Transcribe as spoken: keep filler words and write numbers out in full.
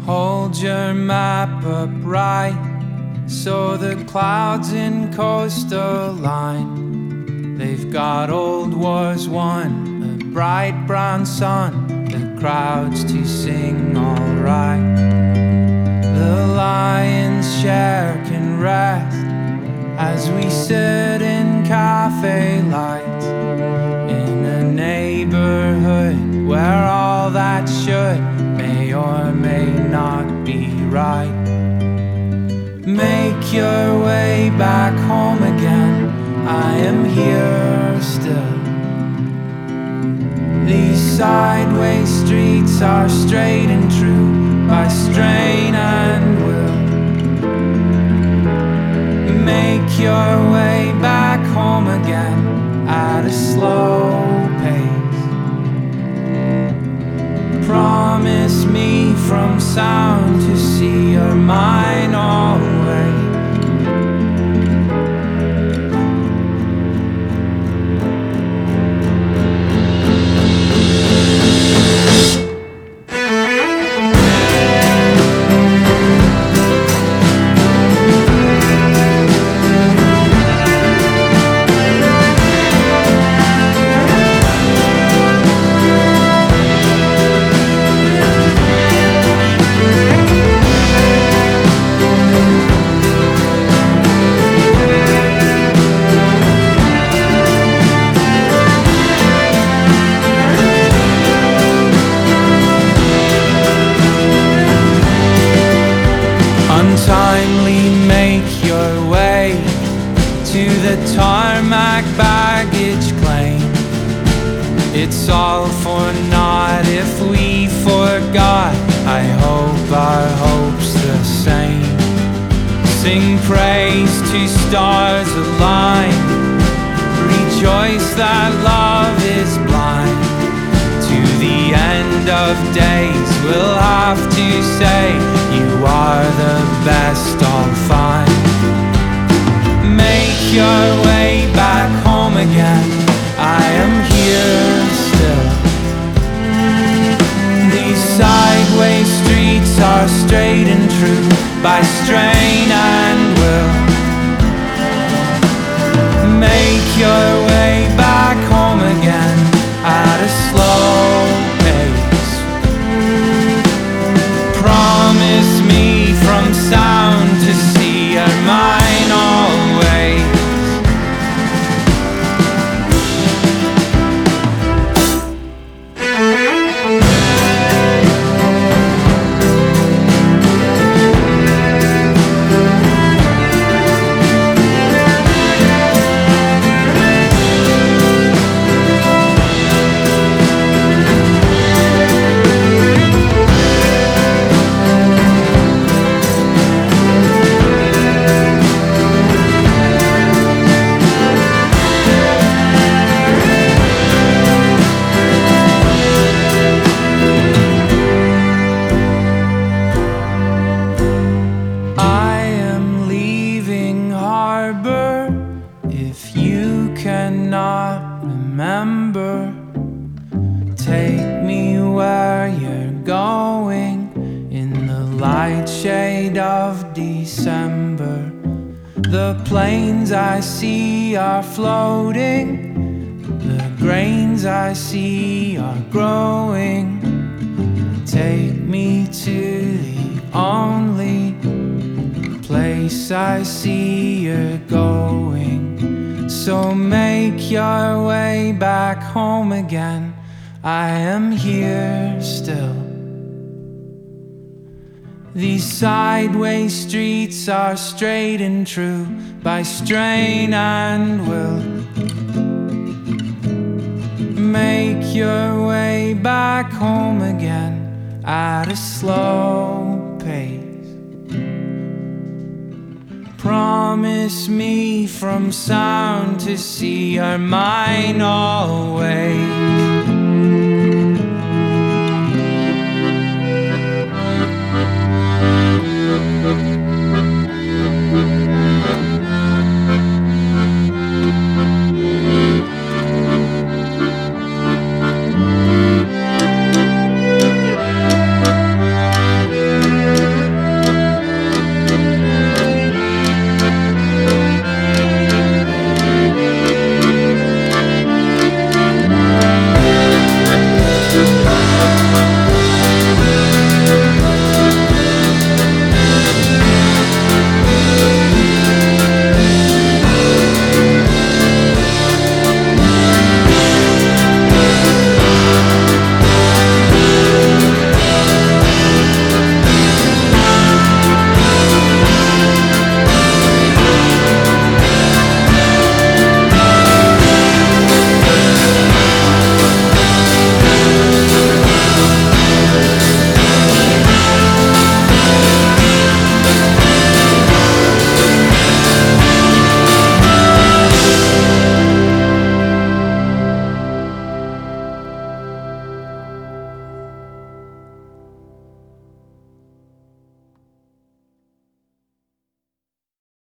Hold your map upright so the clouds in coastal line. They've got old wars won, a bright brown sun, the crowds to sing alright. The lion's share can rest as we sit in cafe lights in a neighborhood where all that should may or may not be right. Make your way back home again, I am here still. These sideways streets are straight and true by strain and will. Make your way back home again at a slow pace. Promise me from sound to see your mind always. Untimely, make your way to the tarmac baggage claim. It's all for naught if we forgot. I hope our hope's the same. Sing praise to stars align. Rejoice that love is blind. To the end of days we'll have to say, you are the best I'll find. Make your way back home again, I am here still. These sideways streets are straight and true by strain and will. Make your way back home again at a slow pace. Promise me from sound to see your mind always. If you cannot remember, take me where you're going in the light shade of December. The planes I see are floating, the grains I see are growing. Take me to the only place I see you're going. So make your way back home again, I am here still. These sideways streets are straight and true by strain and will. Make your way back home again at a slow pace. Promise me from sound to see your mind always.